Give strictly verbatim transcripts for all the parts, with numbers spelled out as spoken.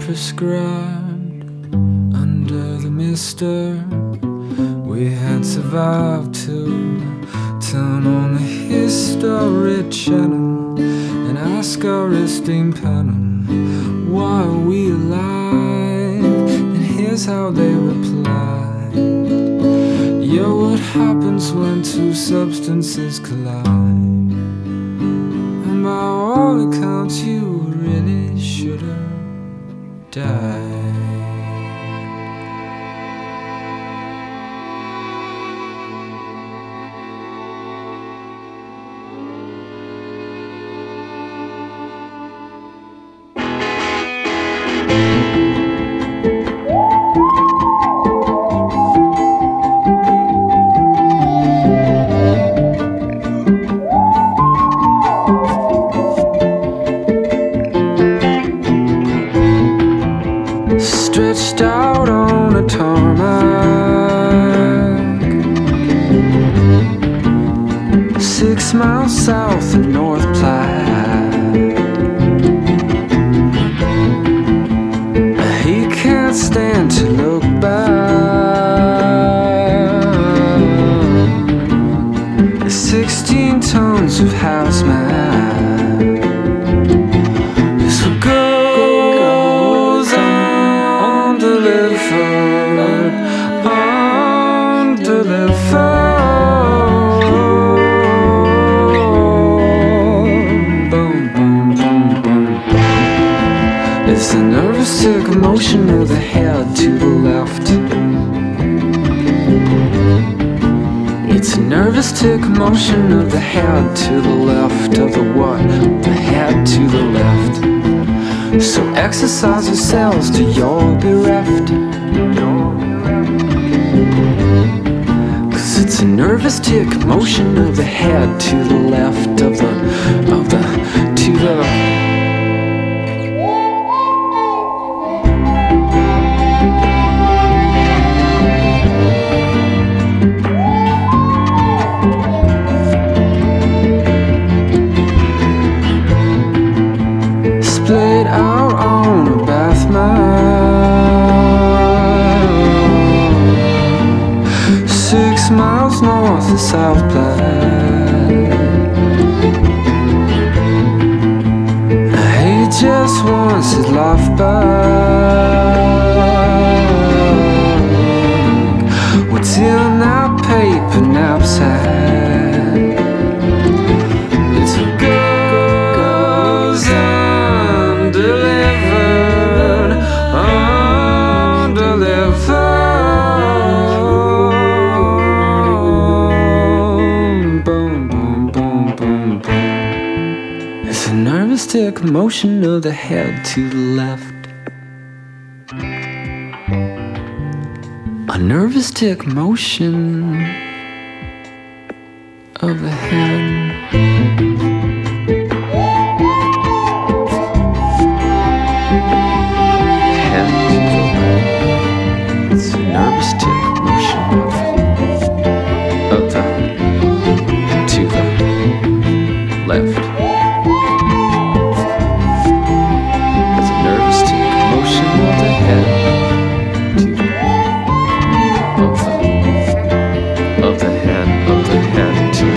prescribed under the mister. We had survived to turn on the History Channel and ask our esteemed panel, why are we alive? And here's how they replied: yo, what happens when two substances collide? And by all accounts, you really should have died. Stretched out on a tarmac, six miles south of North Platte. He can't stand to look back. Sixteen tons of hazmat. This will goes undelivered, undelivered. Boom, boom, boom, boom. It's a nervous tick motion of the head to the left. It's a nervous tick motion of the head to the left. Of the what? The head to the left. So exercise yourselves till you're bereft. Cause it's a nervous tick motion of the head to the left. Of the, of the, to the splayed out on a bath mat, six miles north of South Platte. He just wants his life back. What's in that paper knapsack? It's a goes undelivered, undelivered. Boom, boom, boom, boom, boom. It's a nervous tick motion of the head to the left. A nervous tick motion of the head. It's a nervous tick motion of, of the to the left. It's a nervous tick motion of the head to the of the of the head of the head to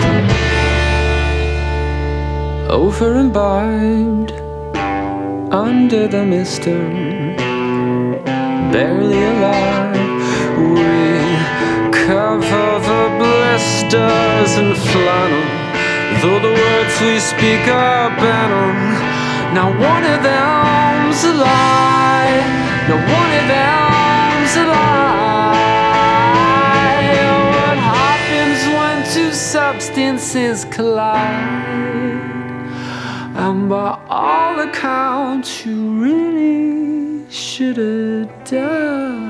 the over imbibed under the mister. Barely alive, we cover the blisters in flannel, though the words we speak are banal. Now one of them's a lie, now one of them's a lie. What happens when two substances collide? And by all accounts, you really should have died.